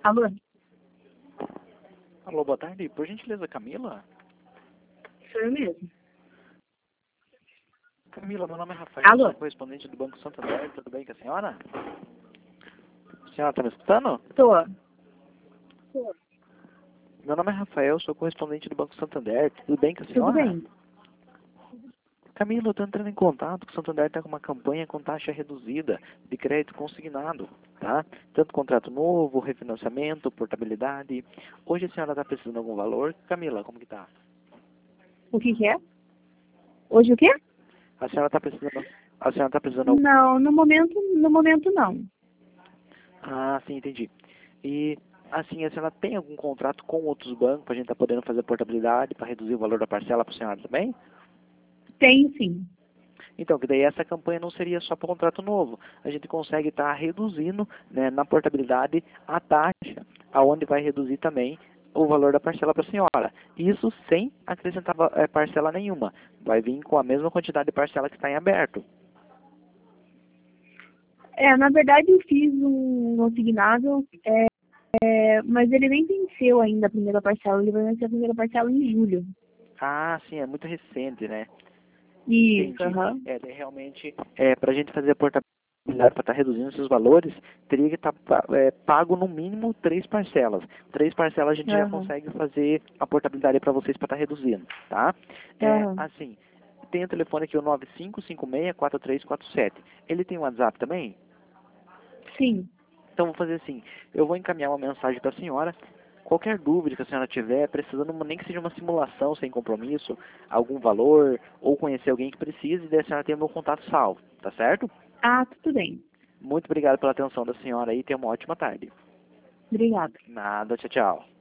Alô? Alô, boa tarde. Por gentileza, Camila? Sou eu mesmo. Camila, meu nome é Rafael, Alô? sou correspondente do Banco Santander. Tudo bem com a senhora? A senhora está me escutando? Tô. Meu nome é Rafael, sou correspondente do Banco Santander. Tudo bem com a Tudo senhora? bem. Camila, eu estou entrando em contato, que o Santander está com uma campanha com taxa reduzida de crédito consignado, tá? Tanto contrato novo, refinanciamento, portabilidade. Hoje a senhora está precisando de algum valor? Camila, como que tá? O que que é? Hoje o quê? A senhora está precisando... A senhora está precisando... Não, no momento não. Ah, sim, entendi. E, assim, a senhora tem algum contrato com outros bancos para a gente estar podendo fazer portabilidade para reduzir o valor da parcela para a senhora também? Tenho sim. Então, que daí essa campanha não seria só para contrato novo. A gente consegue estar reduzindo, né, na portabilidade a taxa, aonde vai reduzir também o valor da parcela para a senhora. Isso sem acrescentar parcela nenhuma. Vai vir com a mesma quantidade de parcela que está em aberto. Na verdade eu fiz um consignado, mas ele nem venceu ainda a primeira parcela. Ele vai vencer a primeira parcela em julho. Ah, sim, é muito recente, né? Isso, Entendi. aham. Daí realmente, para a gente fazer a portabilidade, para estar reduzindo esses valores, teria que estar pago no mínimo 3 parcelas. 3 parcelas a gente já Aham. consegue fazer a portabilidade para vocês para estar reduzindo, tá? Aham. Assim, tem o telefone aqui, o 9556-4347. Ele tem WhatsApp também? Sim. Então, vou fazer assim, eu vou encaminhar uma mensagem para a senhora. Qualquer dúvida que a senhora tiver, precisando, nem que seja uma simulação sem compromisso, algum valor, ou conhecer alguém que precise, daí a senhora tem o meu contato salvo, tá certo? Ah, tudo bem. Muito obrigado pela atenção da senhora e tenha uma ótima tarde. Obrigada. Nada, tchau, tchau.